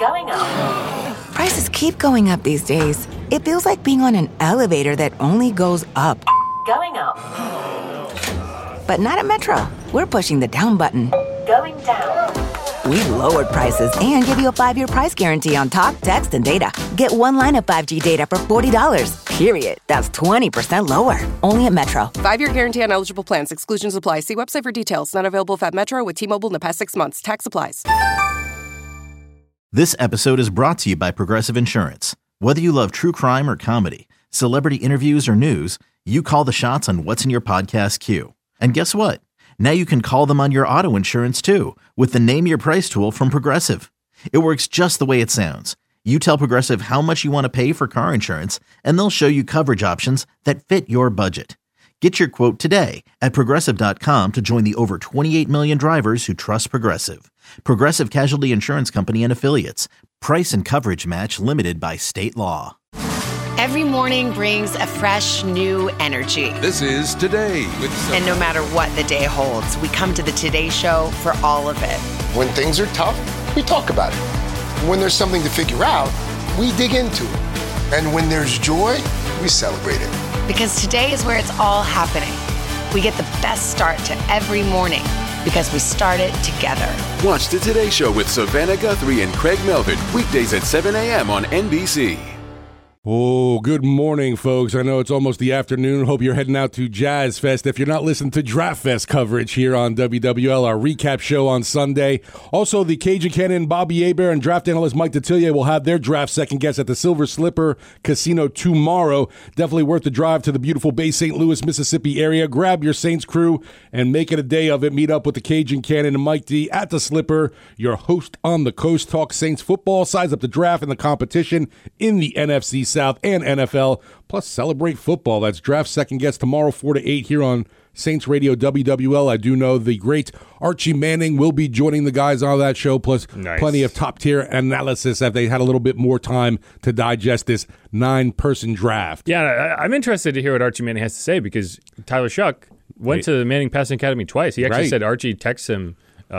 Going up. Prices keep going up these days. It feels like being on an elevator that only goes up. Going up. But not at Metro. We're pushing the down button. Going down. We've lowered prices and give you a 5-year price guarantee on talk, text, and data. Get one line of 5G data for $40, period. That's 20% lower. Only at Metro. 5-year guarantee on eligible plans. Exclusions apply. See website for details. Not available at Metro with T-Mobile in the past 6 months. Tax applies. This episode is brought to you by Progressive Insurance. Whether you love true crime or comedy, celebrity interviews or news, you call the shots on what's in your podcast queue. And guess what? Now you can call them on your auto insurance too with the Name Your Price tool from Progressive. It works just the way it sounds. You tell Progressive how much you want to pay for car insurance, and they'll show you coverage options that fit your budget. Get your quote today at Progressive.com to join the over 28 million drivers who trust Progressive. Progressive Casualty Insurance Company and Affiliates. Price and coverage match limited by state law. Every morning brings a fresh, new energy. This is Today with And no matter what the day holds, we come to the Today Show for all of it. When things are tough, we talk about it. When there's something to figure out, we dig into it. And when there's joy, we celebrate it. Because today is where it's all happening. We get the best start to every morning because we start it together. Watch the Today Show with Savannah Guthrie and Craig Melvin, weekdays at 7 a.m. on NBC. Oh, good morning, folks. I know it's almost the afternoon. Hope you're heading out to Jazz Fest. If you're not listening to Draft Fest coverage here on WWL, our recap show on Sunday. Also, the Cajun Cannon, Bobby Hebert, and draft analyst Mike Detillier will have their draft second guess at the Silver Slipper Casino tomorrow. Definitely worth the drive to the beautiful Bay St. Louis, Mississippi area. Grab your Saints crew and make it a day of it. Meet up with the Cajun Cannon and Mike D at the Slipper, your host on the coast. Talk Saints football, size up the draft and the competition in the NFC South and NFL, plus celebrate football. That's draft second guess tomorrow 4 to 8 here on Saints Radio WWL. I do know the great Archie Manning will be joining the guys on that show, plus plenty of top tier analysis if they had a little bit more time to digest this 9-person draft. Yeah, I'm interested to hear what Archie Manning has to say because Tyler Shuck went to the Manning Passing Academy twice. He actually said Archie texts him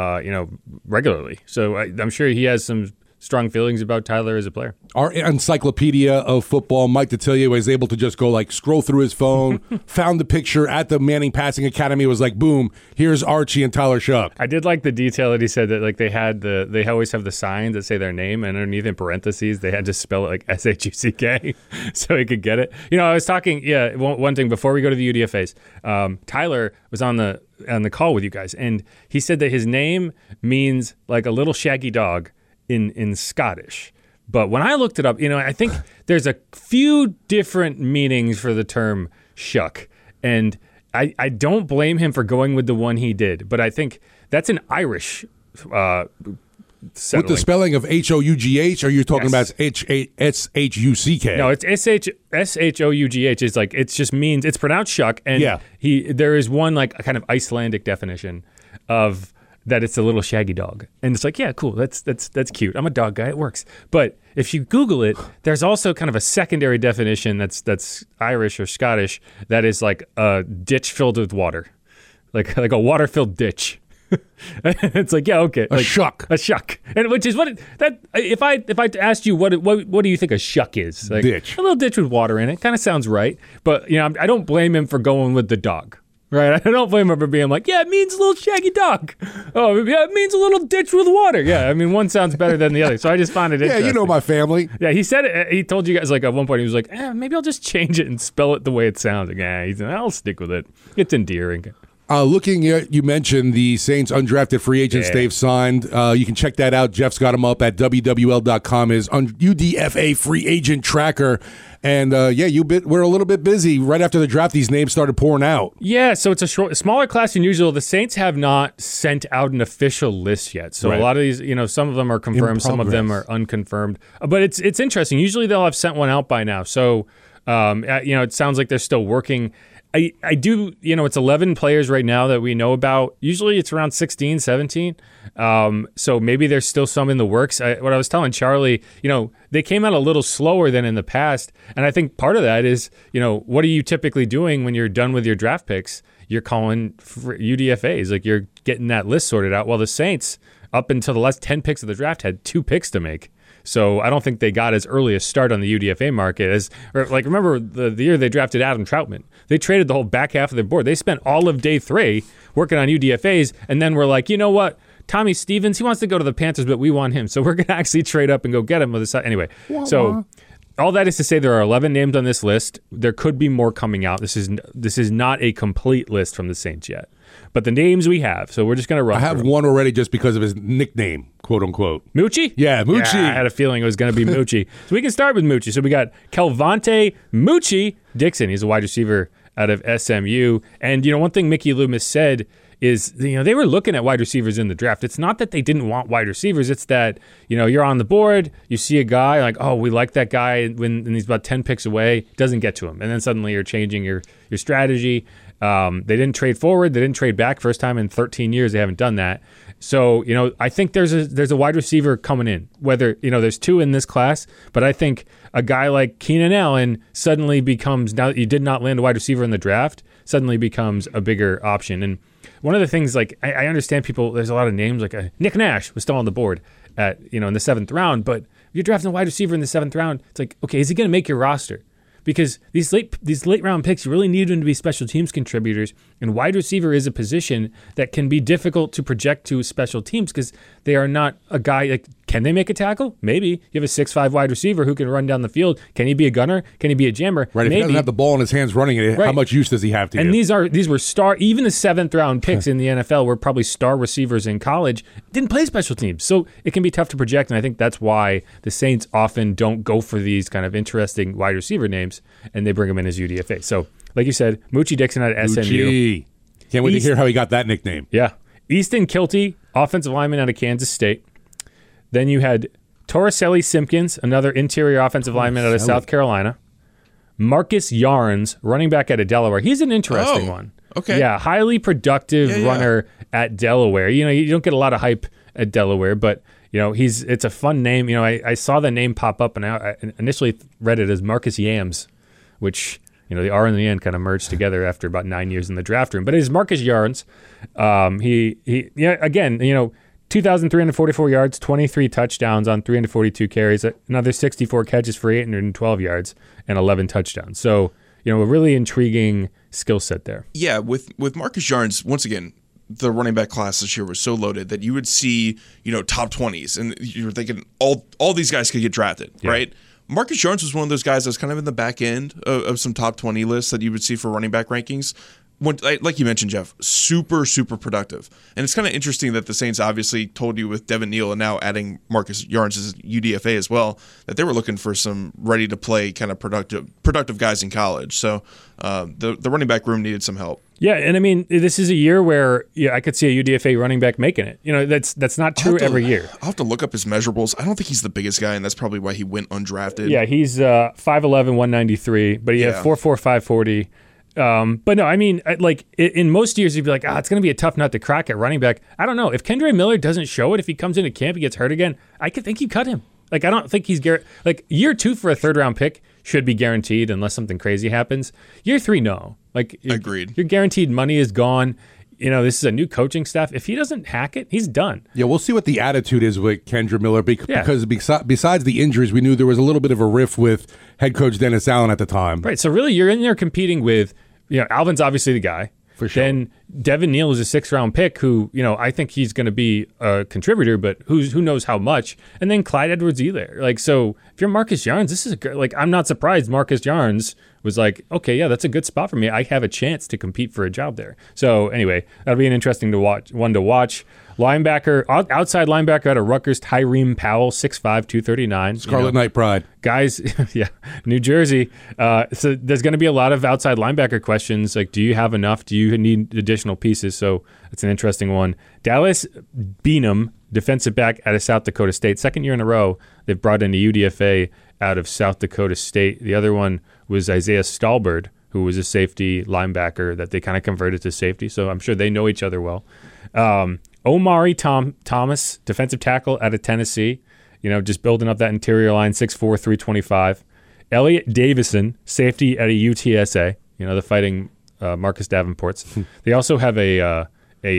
regularly. So I'm sure he has some strong feelings about Tyler as a player. Our encyclopedia of football, Mike Detillier, was able to just go scroll through his phone, found the picture at the Manning Passing Academy, was like, boom, here's Archie and Tyler Shuck. I did like the detail that he said that they always have the signs that say their name, and underneath in parentheses they had to spell it like S-H-U-C-K so he could get it. I was talking, one thing before we go to the UDFAs. Tyler was on the call with you guys, and he said that his name means like a little shaggy dog in Scottish. But when I looked it up, I think there's a few different meanings for the term shuck. And I don't blame him for going with the one he did. But I think that's an Irish settling. With the spelling of H-O-U-G-H, or are you talking about S-H-U-C-K? No, it's S-H-O-U-G-H. It just means, it's pronounced shuck. And there is one like a kind of Icelandic definition of that it's a little shaggy dog. And it's like, yeah, cool. That's cute. I'm a dog guy. It works. But if you Google it, there's also kind of a secondary definition that's Irish or Scottish that is like a ditch filled with water. Like a water-filled ditch. It's like, yeah, okay. A shuck. A shuck. And which is if I asked you what do you think a shuck is? Like, ditch. A little ditch with water in it. Kind of sounds right. But I don't blame him for going with the dog. Right, I don't blame him for being like, yeah, it means a little shaggy dog. Oh, yeah, it means a little ditch with water. Yeah, one sounds better than the other. So I just found it interesting. Yeah, you know my family. Yeah, he said it. He told you guys at one point, he was like, maybe I'll just change it and spell it the way it sounds. I'll stick with it. It's endearing. Looking at, you mentioned the Saints undrafted free agents they've signed. You can check that out. Jeff's got them up at WWL.com, his UDFA free agent tracker. And we're a little bit busy. Right after the draft, these names started pouring out. Yeah, so it's a smaller class than usual. The Saints have not sent out an official list yet. So a lot of these, some of them are confirmed, some of them are unconfirmed. But it's interesting. Usually they'll have sent one out by now. So, it sounds like they're still working. I do, it's 11 players right now that we know about. Usually it's around 16, 17. So maybe there's still some in the works. What I was telling Charlie, they came out a little slower than in the past. And I think part of that is, what are you typically doing when you're done with your draft picks? You're calling for UDFAs, like you're getting that list sorted out. Well, the Saints, up until the last 10 picks of the draft, had 2 picks to make. So I don't think they got as early a start on the UDFA market remember the year they drafted Adam Troutman. They traded the whole back half of their board. They spent all of day 3 working on UDFAs, and then we're like, you know what? Tommy Stevens, he wants to go to the Panthers, but we want him. So we're going to actually trade up and go get him with the side. Anyway, so all that is to say there are 11 names on this list. There could be more coming out. This is not a complete list from the Saints yet. But the names we have, so we're just going to run I have one already just because of his nickname, quote unquote. Moochie? Yeah, Moochie. Yeah, I had a feeling it was going to be Moochie. So we can start with Moochie. So we got Kelvonte Moochie Dixon. He's a wide receiver out of SMU. And, one thing Mickey Loomis said is, they were looking at wide receivers in the draft. It's not that they didn't want wide receivers. It's that, you're on the board, you see a guy, like, oh, we like that guy, and he's about 10 picks away, doesn't get to him. And then suddenly you're changing your strategy. They didn't trade forward. They didn't trade back. First time in 13 years they haven't done that. So, I think there's a wide receiver coming in. Whether, there's 2 in this class, but I think a guy like Keenan Allen suddenly becomes, now that you did not land a wide receiver in the draft, suddenly becomes a bigger option. And one of the things, like, I understand people, there's a lot of names, like Nick Nash was still on the board at, in the 7th round, but if you're drafting a wide receiver in the 7th round, it's like, okay, is he going to make your roster? Because these late round picks, you really need them to be special teams contributors. And wide receiver is a position that can be difficult to project to special teams because they are not a guy like, can they make a tackle? Maybe. You have a 6'5" wide receiver who can run down the field. Can he be a gunner? Can he be a jammer? Right. If he doesn't have the ball in his hands running it, how much use does he have to And give? these were even the 7th round picks in the NFL were probably star receivers in college, didn't play special teams. So it can be tough to project. And I think that's why the Saints often don't go for these kind of interesting wide receiver names and they bring them in as UDFA. So like you said, Moochie Dixon out of SMU. Can't wait to hear how he got that nickname. Yeah. Easton Kilty, offensive lineman out of Kansas State. Then you had Torricelli Simpkins, another interior offensive lineman out of South Carolina. Marcus Yarns, running back out of Delaware. He's an interesting one. Okay. Yeah, highly productive runner at Delaware. You don't get a lot of hype at Delaware, but it's a fun name. I saw the name pop up and I initially read it as Marcus Yams, which the R and the N kind of merged together after about 9 years in the draft room. But it is Marcus Yarns. Again, 2,344 yards, 23 touchdowns on 342 carries, another 64 catches for 812 yards and 11 touchdowns. So, a really intriguing skill set there. Yeah, with Marcus Yarns, once again, the running back class this year was so loaded that you would see, top 20s, and you were thinking all these guys could get drafted, right? Marcus Yarns was one of those guys that was kind of in the back end of some top 20 lists that you would see for running back rankings. Like you mentioned, Jeff, super, super productive. And it's kind of interesting that the Saints obviously told you with Devin Neal and now adding Marcus Yarns as UDFA as well, that they were looking for some ready-to-play kind of productive guys in college. So the running back room needed some help. Yeah, and I mean, this is a year where I could see a UDFA running back making it. That's not true every year. I'll have to look up his measurables. I don't think he's the biggest guy, and that's probably why he went undrafted. Yeah, he's 5'11", 193, but he had 4'4", 540. But no, I mean, like in most years, you'd be like, it's going to be a tough nut to crack at running back. I don't know. If Kendre Miller doesn't show it, if he comes into camp, he gets hurt again, I could think you cut him. Like, I don't think he's like year 2 for a 3rd round pick should be guaranteed unless something crazy happens. Year 3, no. Like, agreed. Your guaranteed money is gone. This is a new coaching staff. If he doesn't hack it, he's done. Yeah, we'll see what the attitude is with Kendre Miller because besides the injuries, we knew there was a little bit of a riff with head coach Dennis Allen at the time. Right. So really, you're in there competing with, Alvin's obviously the guy. For sure. Then Devin Neal is a 6th round pick who, I think he's going to be a contributor, but who knows how much. And then Clyde Edwards-Helaire. Like, so if you're Marcus Yarns, this is I'm not surprised Marcus Yarns was like, okay, yeah, that's a good spot for me. I have a chance to compete for a job there. So anyway, that'll be an interesting one to watch. Linebacker, outside linebacker out of Rutgers, Tyreme Powell, 6'5", 239. Scarlet Knight pride. Guys, yeah, New Jersey. So there's going to be a lot of outside linebacker questions. Like, do you have enough? Do you need additional pieces? So it's an interesting one. Dallas Beenum, defensive back out of South Dakota State. 2nd year in a row, they've brought in a UDFA out of South Dakota State. The other one was Isaiah Stallbird, who was a safety linebacker that they kind of converted to safety. So I'm sure they know each other well. Omari Thomas, defensive tackle out of Tennessee, just building up that interior line, 6'4", 325. Elliot Davison, safety out of UTSA, the fighting Marcus Davenports. They also have a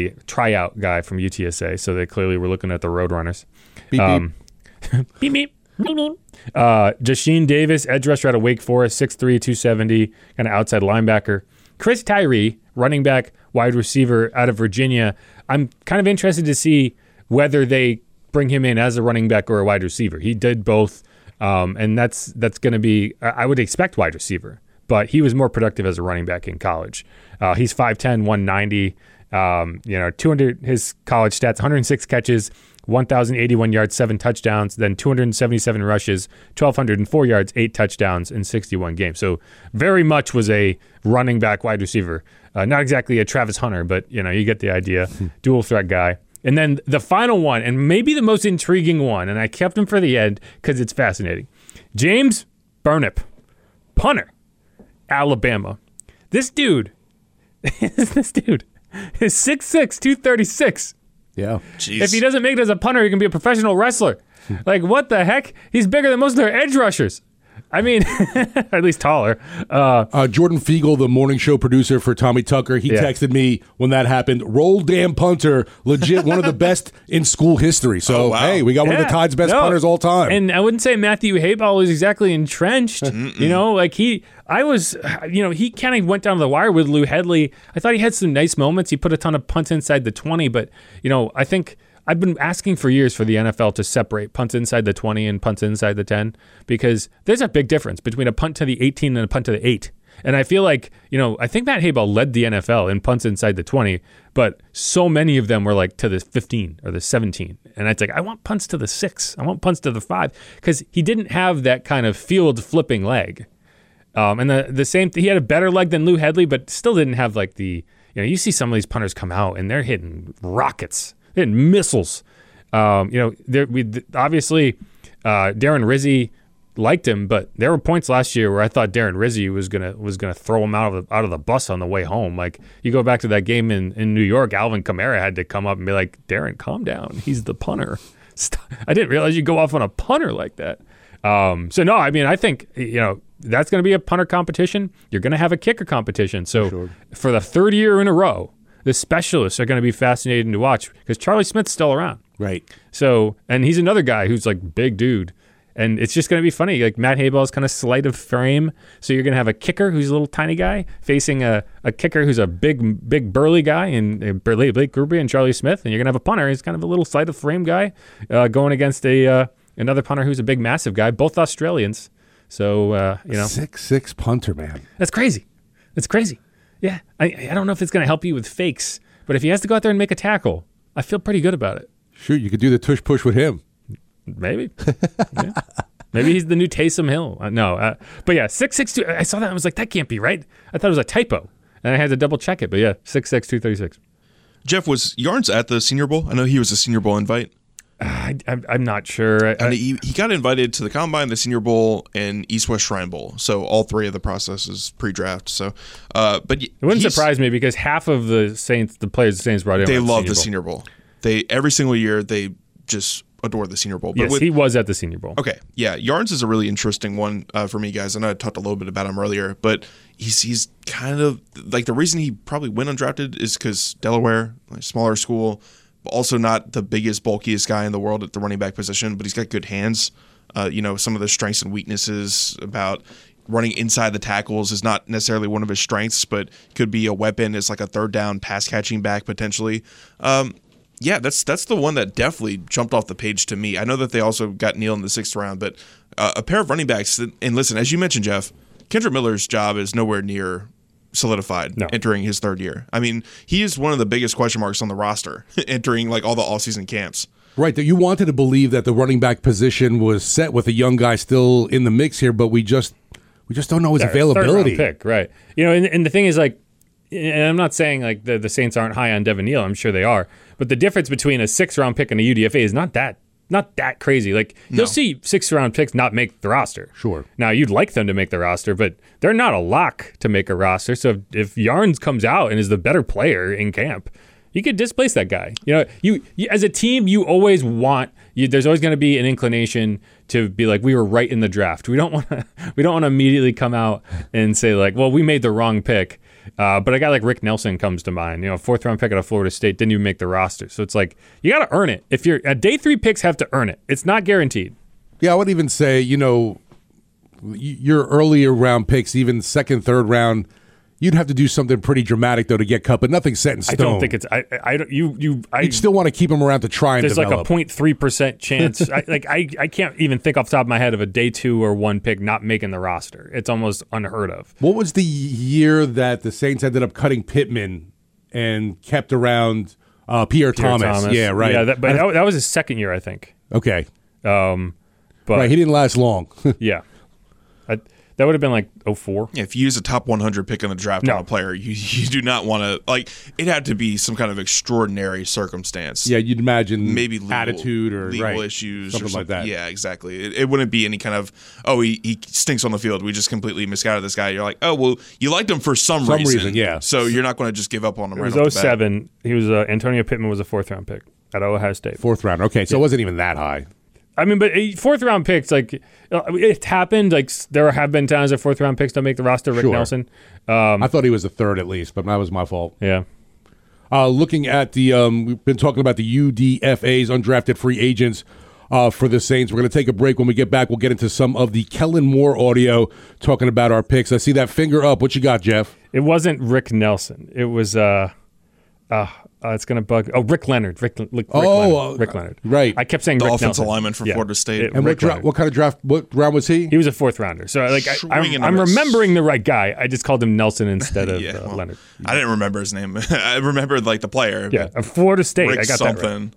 tryout guy from UTSA, so they clearly were looking at the Roadrunners. Beep, beep. Beep, beep. Jasheen Davis, edge rusher out of Wake Forest, 6'3", 270, kind of outside linebacker. Chris Tyree, running back, wide receiver out of Virginia. I'm kind of interested to see whether they bring him in as a running back or a wide receiver. He did both, and that's going to be, I would expect wide receiver, but he was more productive as a running back in college. He's 5'10", 190, 200, his college stats, 106 catches, 1,081 yards, 7 touchdowns, then 277 rushes, 1,204 yards, 8 touchdowns in 61 games. So very much was a running back wide receiver. Not exactly a Travis Hunter, but you get the idea. Dual threat guy. And then the final one, and maybe the most intriguing one, and I kept him for the end because it's fascinating. James Burnip, punter, Alabama. This dude is 6'6", 236. Yeah. Jeez. If he doesn't make it as a punter, he can be a professional wrestler. Like, what the heck? He's bigger than most of their edge rushers. I mean, at least taller. Jordan Fiegel, the morning show producer for Tommy Tucker, he texted me when that happened. Roll damn punter, legit one of the best in school history. So, hey, we got one of the Tide's best punters all time. And I wouldn't say Matthew Hayball is exactly entrenched. He kind of went down the wire with Lou Hedley. I thought he had some nice moments. He put a ton of punts inside the 20, but, I think I've been asking for years for the NFL to separate punts inside the 20 and punts inside the 10 because there's a big difference between a punt to the 18 and a punt to the 8. And I feel like, I think Matt Hayball led the NFL in punts inside the 20, but so many of them were like to the 15 or the 17. And it's like, I want punts to the 6. I want punts to the 5 because he didn't have that kind of field flipping leg. And the same, he had a better leg than Lou Hedley, but still didn't have like the, you see some of these punters come out and they're hitting rockets. And missiles. Obviously, Darren Rizzi liked him, but there were points last year where I thought Darren Rizzi was gonna throw him out of the bus on the way home. Like you go back to that game in New York, Alvin Kamara had to come up and be like, Darren, calm down. He's the punter. I didn't realize you go off on a punter like that. I think that's going to be a punter competition. You're going to have a kicker competition. So for the third year in a row, the specialists are going to be fascinating to watch because Charlie Smith's still around. Right. So, and he's another guy who's like big dude. And it's just going to be funny. Like Matt Hayball is kind of slight of frame. So you're going to have a kicker who's a little tiny guy facing a kicker who's a big burly guy and Blake Gruber and Charlie Smith. And you're going to have a punter. He's kind of a little slight of frame guy going against another punter who's a big, massive guy, both Australians. So, 6'6" punter, man. That's crazy. That's crazy. Yeah, I don't know if it's going to help you with fakes, but if he has to go out there and make a tackle, I feel pretty good about it. Sure, you could do the tush push with him. Maybe. Yeah. Maybe he's the new Taysom Hill. But yeah, 6'6", I saw that and I was like, that can't be right. I thought it was a typo, and I had to double check it. But yeah, 6'6", 236. Jeff, was Yarns at the Senior Bowl? I know he was a Senior Bowl invite. I'm not sure. And he got invited to the Combine, the Senior Bowl, and East-West Shrine Bowl. So all three of the processes pre-draft. So, but it wouldn't surprise me because half of the players the Saints brought in, they love the Senior Bowl. They every single year they just adore the Senior Bowl. But yes, he was at the Senior Bowl. Okay, yeah, Yarns is a really interesting one for me, guys. I know I talked a little bit about him earlier, but he's kind of like the reason he probably went undrafted is because Delaware, like smaller school. Also not the biggest, bulkiest guy in the world at the running back position, but he's got good hands. Some of the strengths and weaknesses about running inside the tackles is not necessarily one of his strengths, but could be a weapon as like a third down pass catching back potentially. That's the one that definitely jumped off the page to me. I know that they also got Neal in the 6th round, but a pair of running backs. And listen, as you mentioned, Jeff, Kendrick Miller's job is nowhere near solidified entering his 3rd year. I mean, he is one of the biggest question marks on the roster entering like all the offseason camps. Right, that you wanted to believe that the running back position was set with a young guy still in the mix here, but we just don't know his availability. 3rd round pick, right? And the thing is, like, and I'm not saying like the Saints aren't high on Devin Neal. I'm sure they are, but the difference between a 6th round pick and a UDFA is not that crazy. Like you'll see 6th round picks not make the roster. Sure. Now you'd like them to make the roster, but they're not a lock to make a roster. So if Yarns comes out and is the better player in camp, you could displace that guy. You as a team, you always want. There's always going to be an inclination to be like, we were right in the draft. We don't want to immediately come out and say like, well, we made the wrong pick. But a guy like Rick Nelson comes to mind. 4th round pick out of Florida State, didn't even make the roster. So it's like you got to earn it. If you're day 3 picks, have to earn it. It's not guaranteed. Yeah, I would even say, your earlier round picks, even second, third round, you'd have to do something pretty dramatic though to get cut, but nothing's set in stone. I don't think it's. I don't. You'd still want to keep them around to try and develop. There's like a 0.3% chance. I can't even think off the top of my head of a day 2 or 1 pick not making the roster. It's almost unheard of. What was the year that the Saints ended up cutting Pittman and kept around Pierre Thomas? Yeah, right. Yeah, that was his second year, I think. Okay. But right, he didn't last long. Yeah. That would have been like 04. Yeah, if you use a top 100 pick in the draft on a player, you do not want to, like, it had to be some kind of extraordinary circumstance. Yeah, you'd imagine maybe attitude or legal issues something or something like that. Yeah, exactly. It wouldn't be any kind of, he stinks on the field. We just completely misguided this guy. You're like, oh, well, you liked him for some reason. Yeah. So you're not going to just give up on him. It was 07. He was Antonio Pittman was a 4th round pick at Ohio State. 4th round. Okay, so it wasn't even that high. I mean, but 4th round picks, like, it happened. Like, there have been times that 4th round picks don't make the roster. Rick Nelson. I thought he was the 3rd at least, but that was my fault. Yeah. Looking at the, we've been talking about the UDFAs, undrafted free agents for the Saints. We're going to take a break. When we get back, we'll get into some of the Kellen Moore audio talking about our picks. I see that finger up. What you got, Jeff? It wasn't Rick Nelson. It was it's going to bug. Oh, Rick Leonard. Rick Leonard. Right. I kept saying the Rick offensive Nelson. lineman for Florida State. And what kind of draft? What round was he? He was a 4th rounder. So I'm remembering the right guy. I just called him Nelson instead of Leonard. I didn't remember his name. I remembered like the player. Yeah, Florida State. Rick I got something. that right.